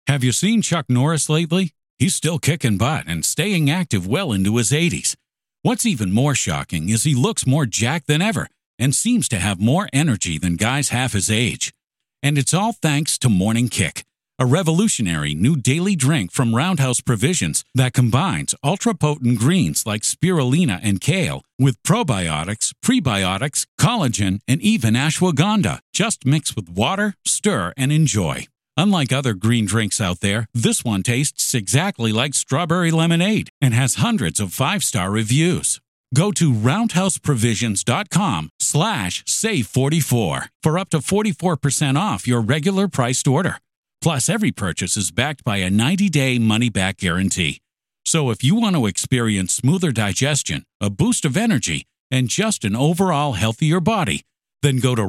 Have you seen Chuck Norris lately? He's still kicking butt and staying active well into his 80s. What's even more shocking is he looks more jacked than ever and seems to have more energy than guys half his age. And it's all thanks to Morning Kick, a revolutionary new daily drink from Roundhouse Provisions that combines ultra-potent greens like spirulina and kale with probiotics, prebiotics, collagen, and even ashwagandha. Just mix with water, stir, and enjoy. Unlike other green drinks out there, this one tastes exactly like strawberry lemonade and has hundreds of 5-star reviews. Go to roundhouseprovisions.com/save44 for up to 44% off your regular priced order. Plus, every purchase is backed by a 90-day money-back guarantee. So if you want to experience smoother digestion, a boost of energy, and just an overall healthier body, then go to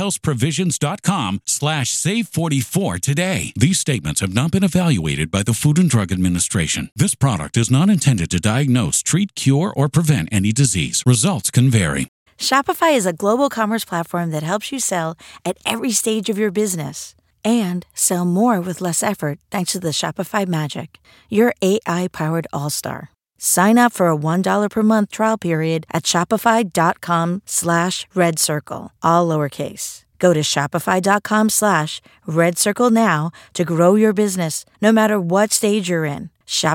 roundhouseprovisions.com/save44 today. These statements have not been evaluated by the Food and Drug Administration. This product is not intended to diagnose, treat, cure, or prevent any disease. Results can vary. Shopify is a global commerce platform that helps you sell at every stage of your business and sell more with less effort thanks to the Shopify Magic, your AI-powered all-star. Sign up for a $1 per month trial period at shopify.com/redcircle, all lowercase. Go to shopify.com/redcircle now to grow your business, no matter what stage you're in.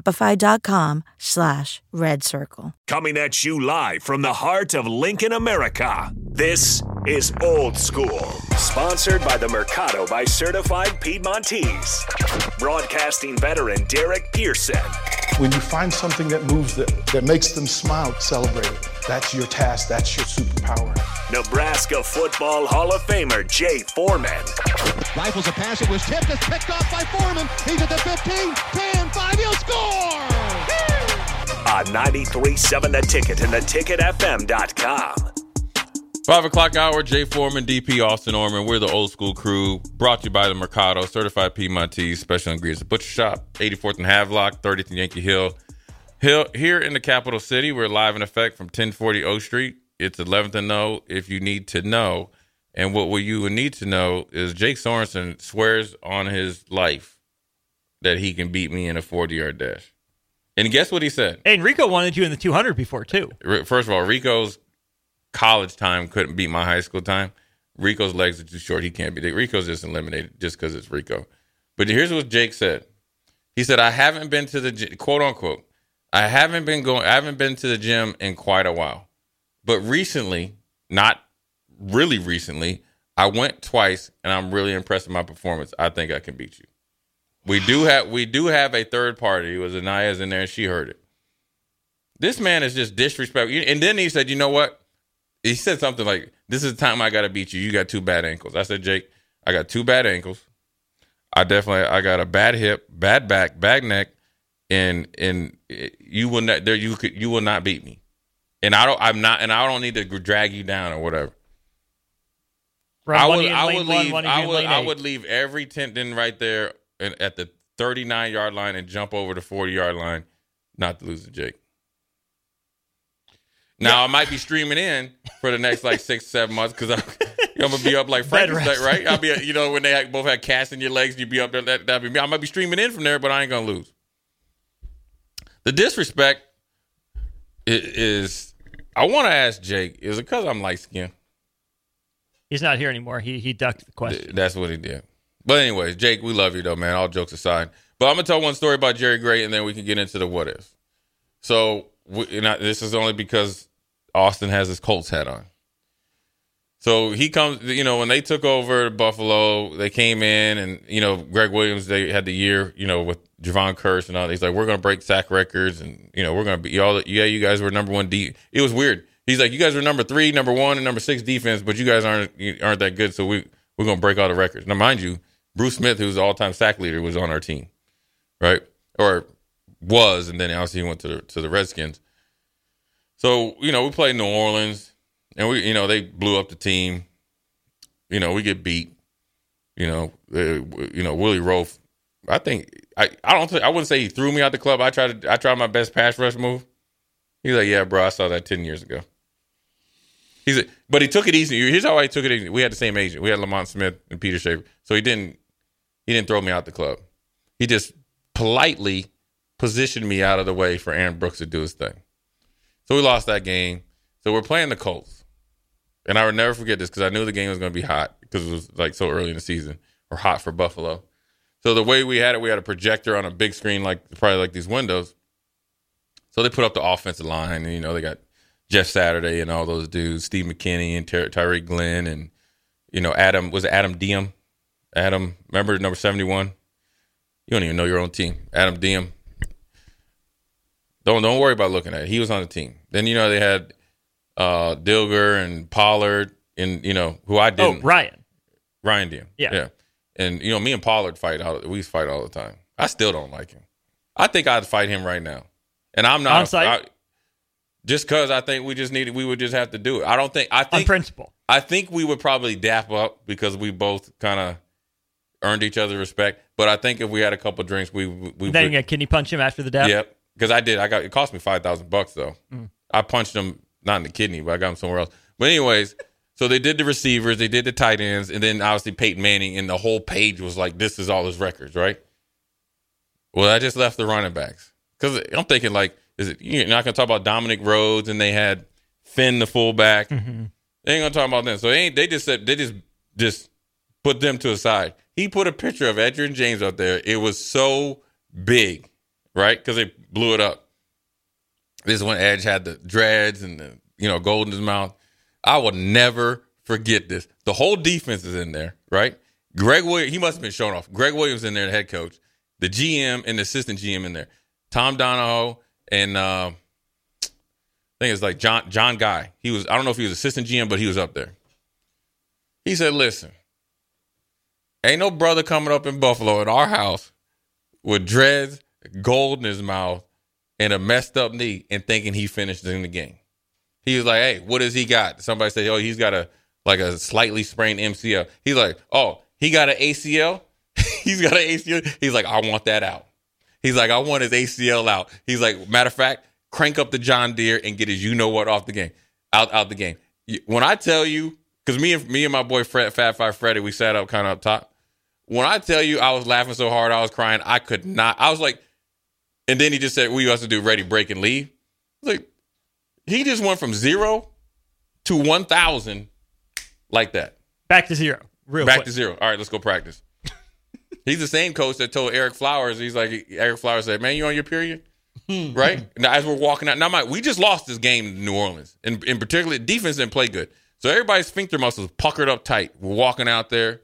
Shopify.com/redcircle. Coming at you live from the heart of Lincoln, America. This is Old School, sponsored by the Mercado by Certified Piedmontese. Broadcasting veteran Derek Pearson. When you find something that moves them, that makes them smile, celebrate it. That's your task. That's your superpower. Nebraska Football Hall of Famer Jay Foreman. Rifles a pass. It was tipped. It's picked off by Foreman. He's at the 15, 10, 5. He'll score! On 93.7 The Ticket and theticketfm.com. 5 o'clock hour, Jay Foreman, DP Austin Orman. We're the Old School crew, brought to you by the Mercado, Certified Piedmontese, Special Ingredients, Butcher Shop, 84th and Havelock, 30th and Yankee Hill. Here in the capital city, we're live in effect from 1040 O Street. It's 11th and O if you need to know. And what you would need to know is Jake Sorensen swears on his life that he can beat me in a 40-yard dash. And guess what he said? Hey, and Rico wanted you in the 200 before, too. First of all, Rico's college time couldn't beat my high school time. Rico's legs are too short. He can't beat it. Rico's just eliminated just because it's Rico. But here's what Jake said. He said, I haven't been to the quote unquote, I haven't been to the gym in quite a while. But recently, not really recently, I went twice and I'm really impressed with my performance. I think I can beat you. We do have a third party. It was Anaya's in there and she heard it. This man is just disrespectful. And then he said, you know what? He said something like, this is the time I got to beat you. You got 2 bad ankles. I said, Jake, I got 2 bad ankles. I got a bad hip, bad back, bad neck, and you will not beat me. And I don't need to drag you down or whatever. I would leave every tendon right there at the 39-yard line and jump over the 40-yard line not to lose to Jake. Now, I might be streaming in for the next 6-7 months because I'm going to be up like Frankenstein, right? I'll be, when they both have casts in your legs, you'd be up there. That'd be me. I might be streaming in from there, but I ain't going to lose. The disrespect is I want to ask Jake, is it because I'm light-skinned? He's not here anymore. He ducked the question. That's what he did. But anyways, Jake, we love you, though, man. All jokes aside. But I'm going to tell one story about Jerry Gray, and then we can get into the what-ifs. So this is only because Austin has his Colts hat on. So he comes, when they took over Buffalo, they came in and, Greg Williams, they had the year, with Javon Curse and all. He's like, we're going to break sack records and, we're going to be all, you guys were number 1 D. It was weird. He's like, you guys were number 3, number 1, and number 6 defense, but you guys aren't that good. So we're going to break all the records. Now, mind you, Bruce Smith, who's the all-time sack leader, was on our team, right? Or was, and then obviously he went to the Redskins. So, we played New Orleans, and they blew up the team. We get beat. Willie Roaf. I think I wouldn't say he threw me out the club. I tried my best pass rush move. He's like, yeah, bro, I saw that 10 years ago. But he took it easy. Here's how I took it easy. We had the same agent. We had Lamont Smith and Peter Schaefer. So he didn't throw me out the club. He just politely positioned me out of the way for Aaron Brooks to do his thing. So we lost that game. So we're playing the Colts. And I would never forget this because I knew the game was going to be hot because it was like so early in the season, or hot for Buffalo. So the way we had it, we had a projector on a big screen, like probably like these windows. So they put up the offensive line, and, they got Jeff Saturday and all those dudes, Steve McKinney and Tyreek Glenn, and, Adam Diem? Adam, remember number 71? You don't even know your own team. Adam Diem. Don't worry about looking at it. He was on the team. Then, they had Dilger and Pollard and, who I didn't. Oh, Ryan Diem. Yeah. And, me and Pollard we fight all the time. I still don't like him. I think I'd fight him right now. And I'm not. On-site? Just because I think we would just have to do it. I think on principle. I think we would probably dap up because we both kind of earned each other's respect. But I think if we had a couple drinks, we then you gonna kidney punch him after the dap? Yep. Because I did. It cost me $5,000 though. I punched him not in the kidney, but I got him somewhere else. But anyways, so they did the receivers, they did the tight ends, and then obviously Peyton Manning, and the whole page was like, this is all his records, right? Well, I just left the running backs because I'm thinking you're not gonna talk about Dominic Rhodes, and they had Finn the fullback. Mm-hmm. They ain't gonna talk about them. So they just put them to the side. He put a picture of Edgerrin James out there. It was so big, right? Because they blew it up. This is when Edge had the dreads and the gold in his mouth. I will never forget this. The whole defense is in there, right? Greg Williams, he must have been shown off. Greg Williams in there, the head coach. The GM and the assistant GM in there. Tom Donahoe and I think it's like John Guy. I don't know if he was assistant GM, but he was up there. He said, listen, ain't no brother coming up in Buffalo in our house with dreads, gold in his mouth, and a messed up knee and thinking he finished in the game. He was like, hey, what does he got? Somebody said, oh, he's got a slightly sprained MCL. He's like, oh, he got an ACL? He's got an ACL? He's like, I want that out. He's like, I want his ACL out. He's like, matter of fact, crank up the John Deere and get his you-know-what off the game, out the game. When I tell you, because me and my boy Fat Five Freddy, we sat up kind of up top. When I tell you I was laughing so hard, I was crying, I could not. I was like, and then he just said, we have to do ready, break, and leave. Like, he just went from 0 to 1,000 like that. Back to zero. Back to zero. All right, let's go practice. He's the same coach that told Eric Flowers, Eric Flowers said, man, you on your period? Right? Now, as we're walking out, we just lost this game in New Orleans. And in particular, defense didn't play good. So everybody's sphincter muscles puckered up tight. We're walking out there.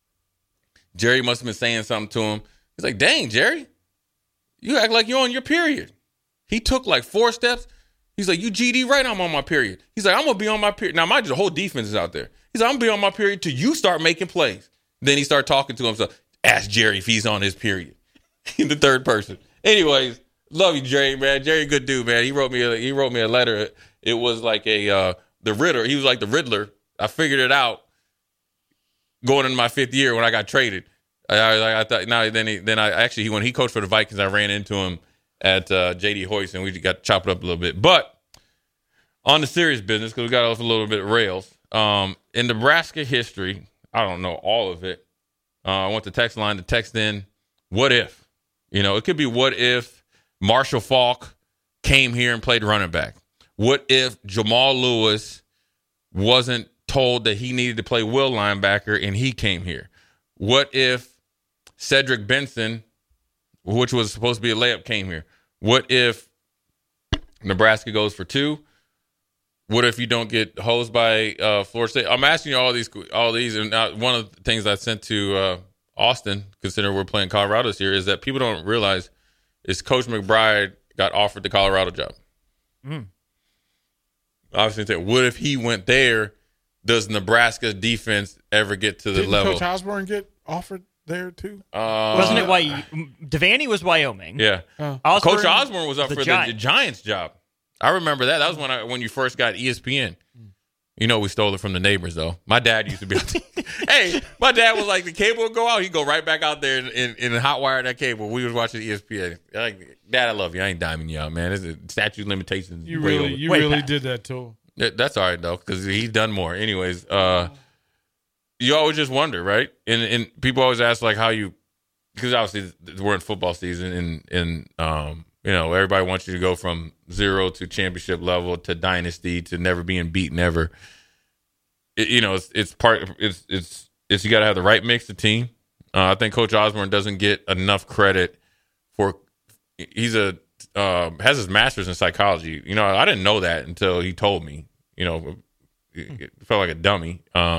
Jerry must have been saying something to him. He's like, dang, Jerry, you act like you're on your period. He took like 4 steps. He's like, you GD right, I'm on my period. He's like, I'm going to be on my period. Now, mind you, the whole defense is out there. He's like, I'm going to be on my period till you start making plays. Then he started talking to himself. Ask Jerry if he's on his period. In the third person. Anyways, love you, Jerry, man. Jerry, good dude, man. He wrote me a letter. It was like the Riddler. He was like the Riddler. I figured it out going into my 5th year when I got traded. I thought when he coached for the Vikings, I ran into him at JD Hoyce, and we got chopped up a little bit. But on the serious business, because we got off a little bit of rails, in Nebraska history, I don't know all of it. I went to text line to text in, what if? It could be what if Marshall Faulk came here and played running back? What if Jamal Lewis wasn't told that he needed to play will linebacker and he came here? What if Cedric Benson, which was supposed to be a layup, came here? What if Nebraska goes for 2? What if you don't get hosed by Florida State? I'm asking you all these, and one of the things I sent to Austin, considering we're playing Colorado this year, is that people don't realize is Coach McBride got offered the Colorado job. Obviously, what if he went there? Does Nebraska's defense ever get to the Didn't level? Coach Osborne get offered there too? Wasn't it Devaney was Wyoming? Yeah. Coach Osborne was up for the Giants job. I remember that. That was when you first got ESPN. We stole it from the neighbors, though. My dad used to be hey, my dad was like, the cable would go out, he'd go right back out there and hot wire that cable. We was watching ESPN. Like, Dad, I love you. I ain't diming you out, man. It's a statute limitations. You really did that to him. That's all right, though, because he's done more. Anyways, you always just wonder, right? And people always ask, like, how you because obviously we're in football season, and everybody wants you to go from 0 to championship level to dynasty to never being beaten ever. It's you got to have the right mix of team. I think Coach Osborne doesn't get enough credit for has his master's in psychology. I didn't know that until he told me. It felt like a dummy.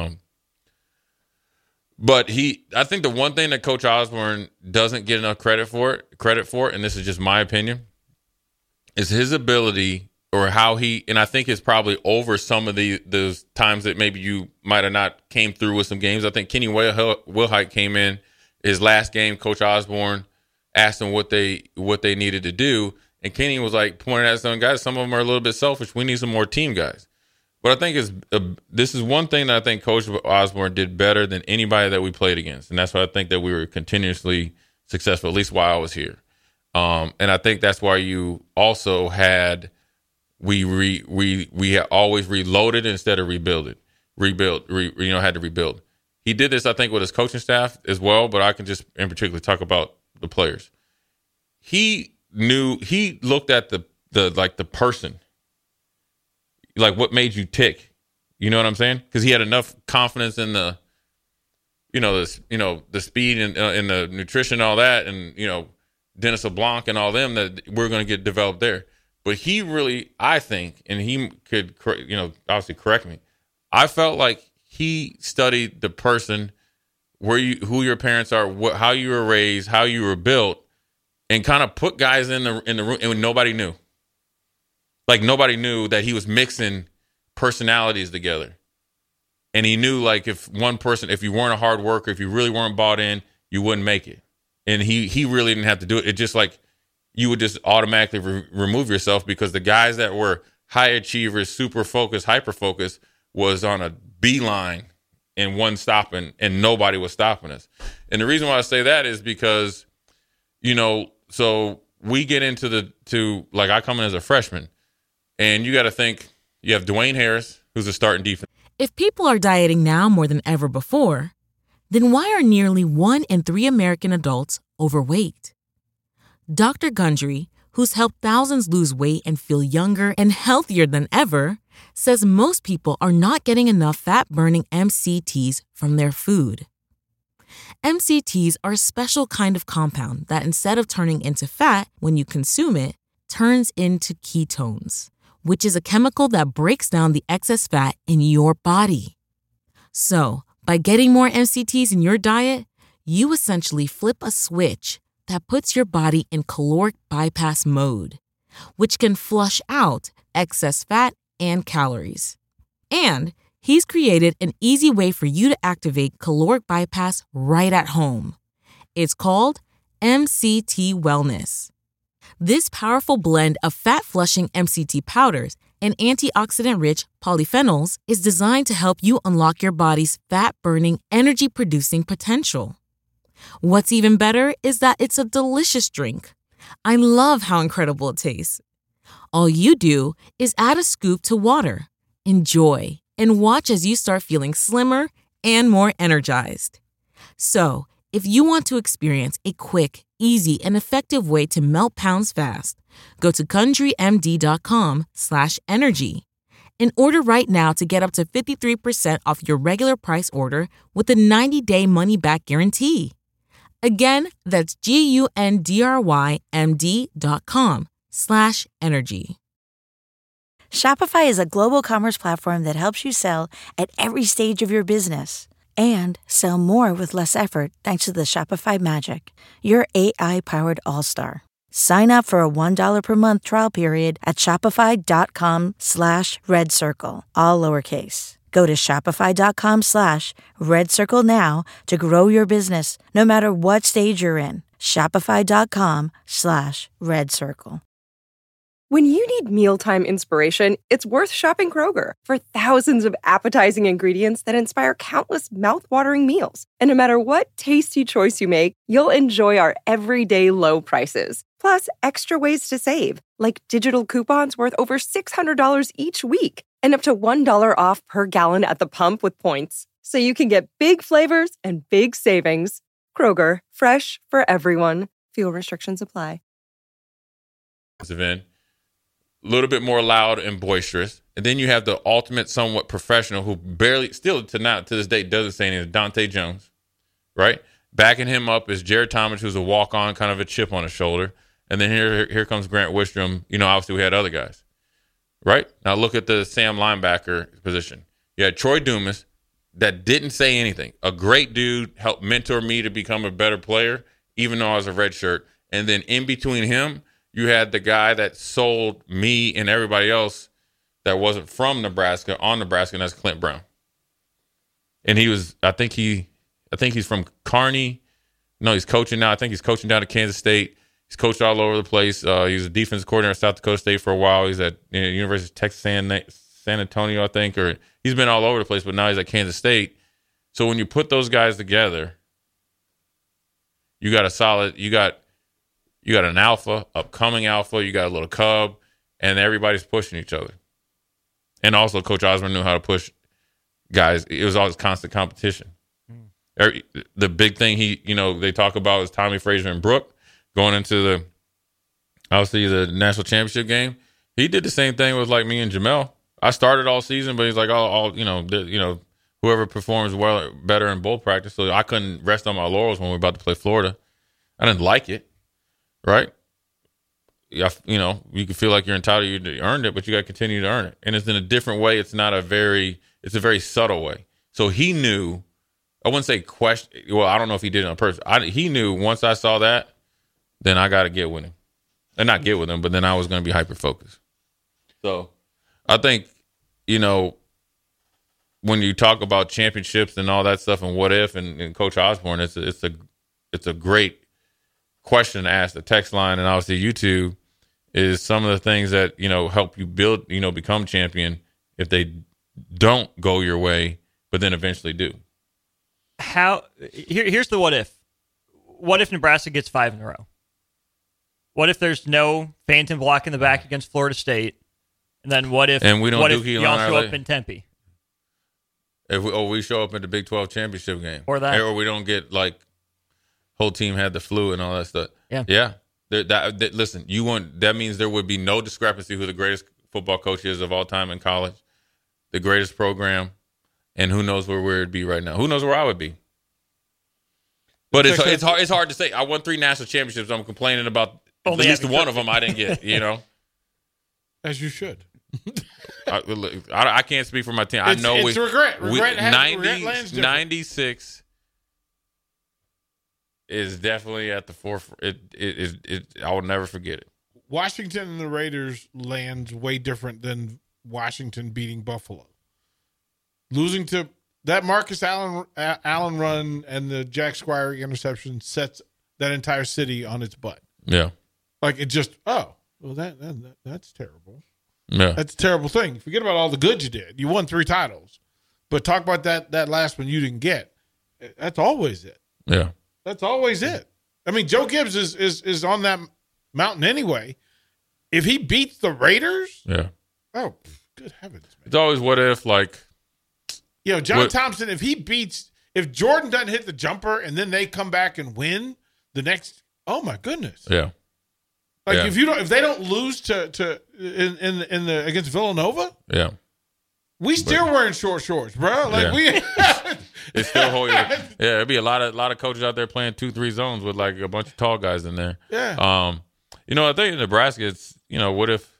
But I think the one thing that Coach Osborne doesn't get enough credit for, and this is just my opinion, is his ability or how and I think it's probably over some of those times that maybe you might have not came through with some games. I think Kenny Wilhite came in his last game. Coach Osborne asked him what they needed to do, and Kenny was like pointing at some guys. Some of them are a little bit selfish. We need some more team guys. But I think this is one thing that I think Coach Osborne did better than anybody that we played against, and that's why I think that we were continuously successful, at least while I was here. And I think that's why you also had we had always reloaded instead of had to rebuild. He did this, I think, with his coaching staff as well, but I can just in particular talk about the players. He looked at the person. Like what made you tick, you know what I'm saying? Because he had enough confidence in the speed and in the nutrition, and all that, and Dennis LeBlanc and all them that we're going to get developed there. But he really, I think, and he could obviously correct me. I felt like he studied the person, who your parents are, how you were raised, how you were built, and kind of put guys in the room, and nobody knew. Like nobody knew that he was mixing personalities together. And he knew like if you weren't a hard worker, if you really weren't bought in, you wouldn't make it. And he really didn't have to do it. It just like you would just automatically remove yourself because the guys that were high achievers, super focused, hyper focused was on a beeline and one stopping and nobody was stopping us. And the reason why I say that is because, so we get into like I come in as a freshman. And you got to think, you have Dwayne Harris, who's a starting defense. If people are dieting now more than ever before, then why are nearly 1 in 3 American adults overweight? Dr. Gundry, who's helped thousands lose weight and feel younger and healthier than ever, says most people are not getting enough fat-burning MCTs from their food. MCTs are a special kind of compound that instead of turning into fat when you consume it, turns into ketones, which is a chemical that breaks down the excess fat in your body. So, by getting more MCTs in your diet, you essentially flip a switch that puts your body in caloric bypass mode, which can flush out excess fat and calories. And he's created an easy way for you to activate caloric bypass right at home. It's called MCT Wellness. This powerful blend of fat-flushing MCT powders and antioxidant-rich polyphenols is designed to help you unlock your body's fat-burning, energy-producing potential. What's even better is that it's a delicious drink. I love how incredible it tastes. All you do is add a scoop to water, enjoy, and watch as you start feeling slimmer and more energized. So, if you want to experience a quick, easy, and effective way to melt pounds fast, go to GundryMD.com/energy and order right now to get up to 53% off your regular price order with a 90-day money-back guarantee. Again, that's GUNDRYMD.com/energy. Shopify is a global commerce platform that helps you sell at every stage of your business. And sell more with less effort thanks to the Shopify Magic, your AI-powered all-star. Sign up for a $1 per month trial period at shopify.com/redcircle, all lowercase. Go to shopify.com/redcircle now to grow your business, no matter what stage you're in. Shopify.com/redcircle. When you need mealtime inspiration, it's worth shopping Kroger for thousands of appetizing ingredients that inspire countless mouth-watering meals. And no matter what tasty choice you make, you'll enjoy our everyday low prices. Plus, extra ways to save, like digital coupons worth over $600 each week and up to $1 off per gallon at the pump with points. So you can get big flavors and big savings. Kroger, fresh for everyone. Fuel restrictions apply. A little bit more loud and boisterous. And then you have the ultimate somewhat professional who barely, still to this day, doesn't say anything, Dante Jones, right? Backing him up is Jared Thomas, who's a walk-on, kind of a chip on his shoulder. And then here comes Grant Wistrom. Obviously we had other guys, right? Now look at the Sam linebacker position. You had Troy Dumas that didn't say anything. A great dude, helped mentor me to become a better player, even though I was a redshirt. And then in between him, you had the guy that sold me and everybody else that wasn't from Nebraska on Nebraska, and that's Clint Brown. And he was, I think he's from Kearney. No, he's coaching now. I think he's coaching down at Kansas State. He's coached all over the place. He was a defensive coordinator at South Dakota State for a while. He's at University of Texas San Antonio, I think, or he's been all over the place, but now he's at Kansas State. So when you put those guys together, you got an alpha, upcoming alpha, you got a little cub, and everybody's pushing each other. And also Coach Osborne knew how to push guys. It was always constant competition. The big thing they talk about is Tommy Frazier and Brooke going into the national championship game. He did the same thing with me and Jamel. I started all season, but he's like, whoever performs better in bowl practice. So I couldn't rest on my laurels when we were about to play Florida. I didn't like it, right? You can feel like you're entitled, you earned it, but you got to continue to earn it. And it's in a different way. It's a very subtle way. So he knew, I wouldn't say question. Well, I don't know if he did it on purpose. He knew once I saw that, then I got to get with him. And not get with him, but then I was going to be hyper-focused. So I think, when you talk about championships and all that stuff and what if and Coach Osborne, it's a great question to ask. The text line and obviously YouTube is some of the things that, help you build, become champion if they don't go your way, but then eventually do. Here's the what if. What if Nebraska gets 5 in a row? What if there's no phantom block in the back against Florida State? And then what if y'all show up in Tempe? If we show up at the Big 12 championship game. Or that. Or we don't get whole team had the flu and all that stuff. Yeah. Yeah. Listen, that means there would be no discrepancy who the greatest football coach is of all time in college, the greatest program, and who knows where we'd be right now. Who knows where I would be? But it's hard to say. I won 3 national championships. I'm complaining about at least one of them I didn't get, As you should. I can't speak for my team. It's regret. Regret 96 is definitely at the forefront. I will never forget it. Washington and the Raiders lands way different than Washington beating Buffalo. Losing to that Marcus Allen run and the Jack Squire interception sets that entire city on its butt. Yeah. It just, that's terrible. Yeah. That's a terrible thing. Forget about all the good you did. You won 3 titles. But talk about that last one you didn't get. That's always it. Yeah. That's always it. I mean, Joe Gibbs is on that mountain anyway. If he beats the Raiders, yeah. Oh, good heavens, man. It's always what if, John Thompson, if Jordan doesn't hit the jumper and then they come back and win the next, oh my goodness. Yeah. If they don't lose against Villanova, yeah, we still wearing short shorts, bro. It's still holding. Yeah, there'd be a lot of coaches out there playing 2-3 zones with a bunch of tall guys in there. Yeah. I think in Nebraska, it's what if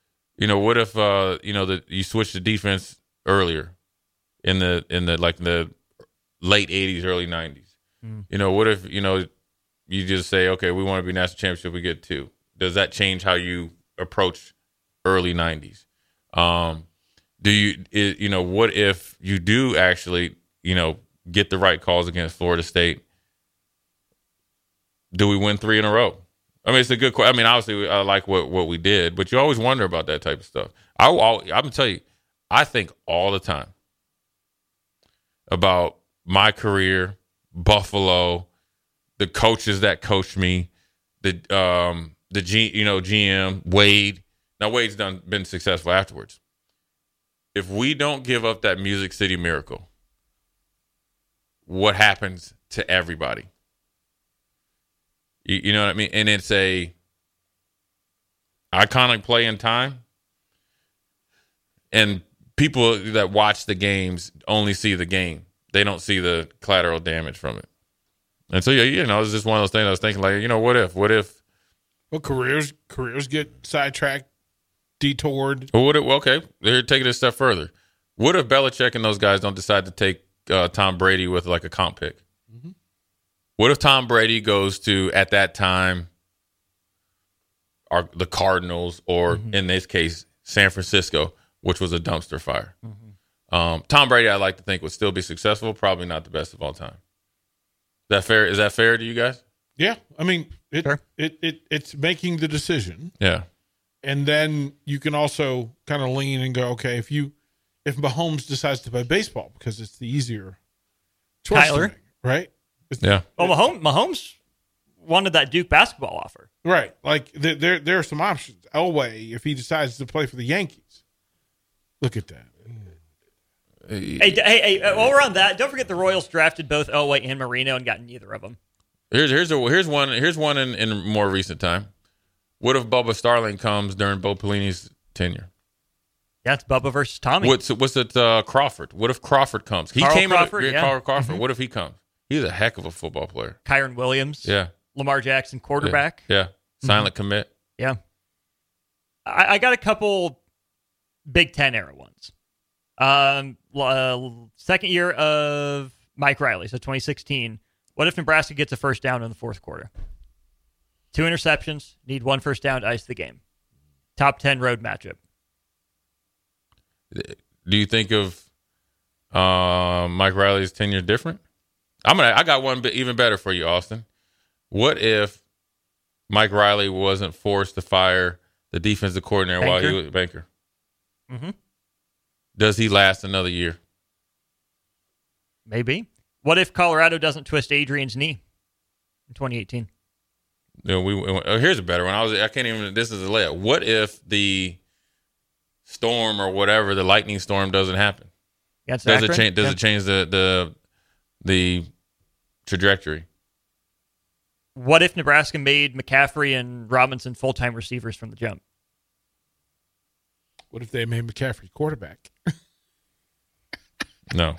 that you switch the defense earlier in the late 80s, early 90s. What if you just say, okay, we want to be national championship, we get 2. Does that change how you approach early 90s? What if you do actually, get the right calls against Florida State? Do we win 3 in a row? I mean, it's a good question. I mean, obviously, I like what we did, but you always wonder about that type of stuff. I'm going to tell you, I think all the time about my career, Buffalo, the coaches that coached me, the GM, Wade. Now, Wade's been successful afterwards. If we don't give up that Music City Miracle, what happens to everybody? You know what I mean? And it's a iconic play in time. And people that watch the games only see the game. They don't see the collateral damage from it. And so, it's just one of those things I was thinking, like, what if? Well, careers get sidetracked, detoured. Well, okay, they're taking it a step further. What if Belichick and those guys don't decide to take Tom Brady with like a comp pick? Mm-hmm. What if Tom Brady goes to, at that time, the Cardinals, or in this case, San Francisco, which was a dumpster fire? Mm-hmm. Tom Brady, I like to think, would still be successful. Probably not the best of all time. Is that fair? Is that fair to you guys? Yeah, I mean, Sure. It's making the decision. Yeah, and then you can also kind of lean and go, okay, if Mahomes decides to play baseball because it's the easier choice, Tyler, to make, right? Yeah. Well, Mahomes wanted that Duke basketball offer, right? Like there are some options. Elway, if he decides to play for the Yankees, look at that. Hey, while we're on that, don't forget the Royals drafted both Elway and Marino and got neither of them. Here's one in more recent time. What if Bubba Starling comes during Bo Pelini's tenure? Yeah, it's Bubba versus Tommy. What's it? Crawford. What if Crawford comes? Carl Crawford. Mm-hmm. What if he comes? He's a heck of a football player. Kyron Williams. Yeah. Lamar Jackson, quarterback. Yeah. Silent commit. Yeah. I got a couple Big Ten era ones. Second year of Mike Riley, so 2016. What if Nebraska gets a first down in the fourth quarter? 2 interceptions, need 1 first down to ice the game. Top 10 road matchup. Do you think of Mike Riley's tenure different? I got one even better for you, Austin. What if Mike Riley wasn't forced to fire the defensive coordinator while he was Banker? Mm-hmm. Does he last another year? Maybe. What if Colorado doesn't twist Adrian's knee in 2018? Here's a better one. I can't even. This is a layup. What if the storm or whatever, the lightning storm, doesn't happen? Does it change? Does it change the trajectory? What if Nebraska made McCaffrey and Robinson full-time receivers from the jump? What if they made McCaffrey quarterback? No.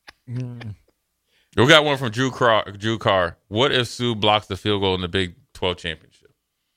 We got one from Drew Carr. What if Sue blocks the field goal in the Big 12 championship?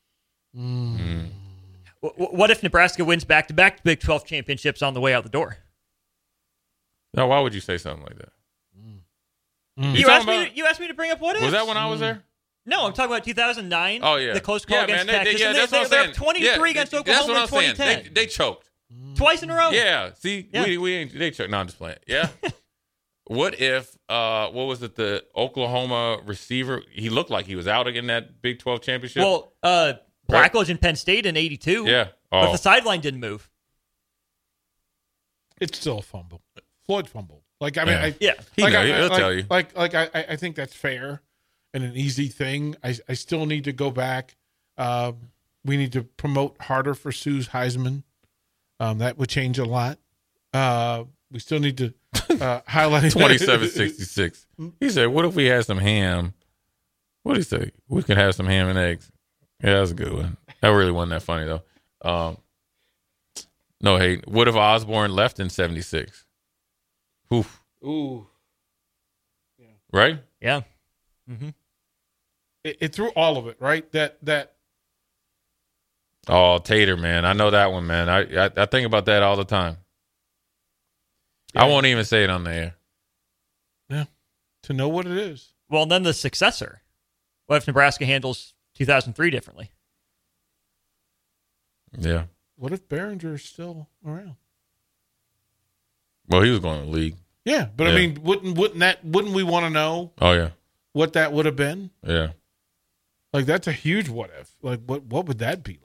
What if Nebraska wins back-to-back Big 12 championships on the way out the door? No, why would you say something like that? You asked me to bring up what if. Was that when I was there? No, I'm talking about 2009. Oh, yeah. The close call against man, Texas. They're up 23 against Oklahoma in 2010. They choked. Twice in a row. Yeah. See, we ain't. They choked. No, I'm just playing. Yeah. What if, what was it, the Oklahoma receiver, he looked like he was out in that Big 12 championship? Well, Blackledge in Penn State in 82. Yeah. But the sideline didn't move. It's still a fumble. Floyd fumbled. Like, I mean, he'll tell you. I think that's fair and an easy thing. I still need to go back. We need to promote harder for Sue's Heisman. That would change a lot. We still need to highlight 2766. He said, "What if we had some ham?" What did he say? We could have some ham and eggs. Yeah, that's a good one. That really wasn't that funny though. No hate. What if Osborne left in 76? Oof. Ooh. Yeah. Right? Yeah. Mm-hmm. It threw all of it, right? That. Oh, Tater, man. I know that one, man. I think about that all the time. Yeah. I won't even say it on the air. Yeah. To know what it is. Well, then the successor. What if Nebraska handles 2003 differently? Yeah. What if Behringer's still around? Well, he was going to the league. Yeah, but I mean, wouldn't we want to know? Oh yeah. What that would have been? Yeah. Like, that's a huge what if. Like, what would that be like?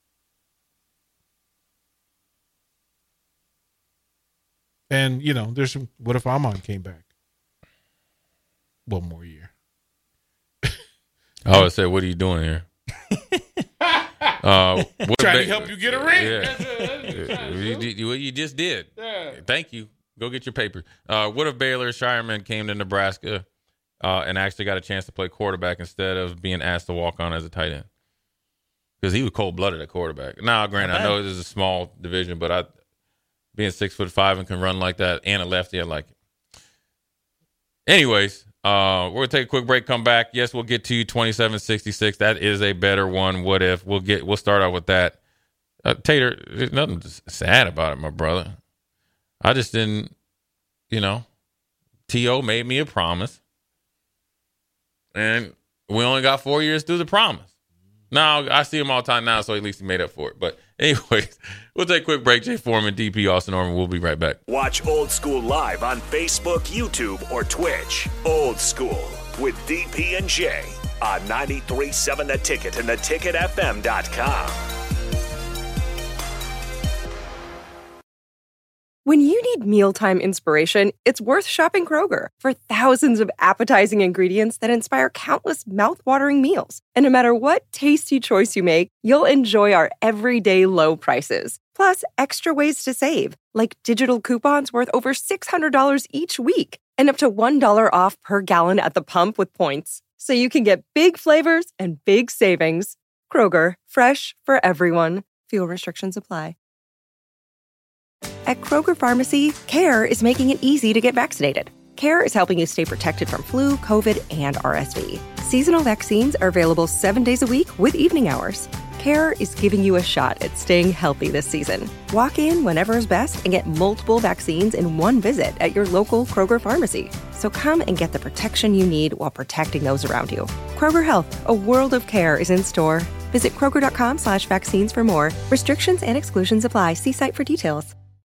And, there's some, what if Amon came back? One more year. I would say, what are you doing here? Trying to help you get a ring. Yeah. What you just did. Yeah. Thank you. Go get your paper. What if Baylor Shireman came to Nebraska and actually got a chance to play quarterback instead of being asked to walk on as a tight end. Because he was cold-blooded at quarterback. Now, granted, I know this is a small division, but being 6'5" and can run like that and a lefty, I like it. Anyways, we're going to take a quick break, come back. Yes, we'll get to you 27-66. That is a better one. What if? We'll start out with that. Tater, there's nothing sad about it, my brother. I just didn't, T.O. made me a promise. And we only got 4 years to do the promise. Now, I see him all the time now, so at least he made up for it. But anyways, we'll take a quick break. Jay Foreman, DP, Austin Norman. We'll be right back. Watch Old School live on Facebook, YouTube, or Twitch. Old School with DP and Jay on 93.7 The Ticket and theticketfm.com. When you need mealtime inspiration, it's worth shopping Kroger for thousands of appetizing ingredients that inspire countless mouth-watering meals. And no matter what tasty choice you make, you'll enjoy our everyday low prices. Plus, extra ways to save, like digital coupons worth over $600 each week and up to $1 off per gallon at the pump with points. So you can get big flavors and big savings. Kroger, fresh for everyone. Fuel restrictions apply. At Kroger Pharmacy, CARE is making it easy to get vaccinated. CARE is helping you stay protected from flu, COVID, and RSV. Seasonal vaccines are available 7 days a week with evening hours. CARE is giving you a shot at staying healthy this season. Walk in whenever is best and get multiple vaccines in one visit at your local Kroger Pharmacy. So come and get the protection you need while protecting those around you. Kroger Health, a world of care is in store. Visit Kroger.com/vaccines for more. Restrictions and exclusions apply. See site for details.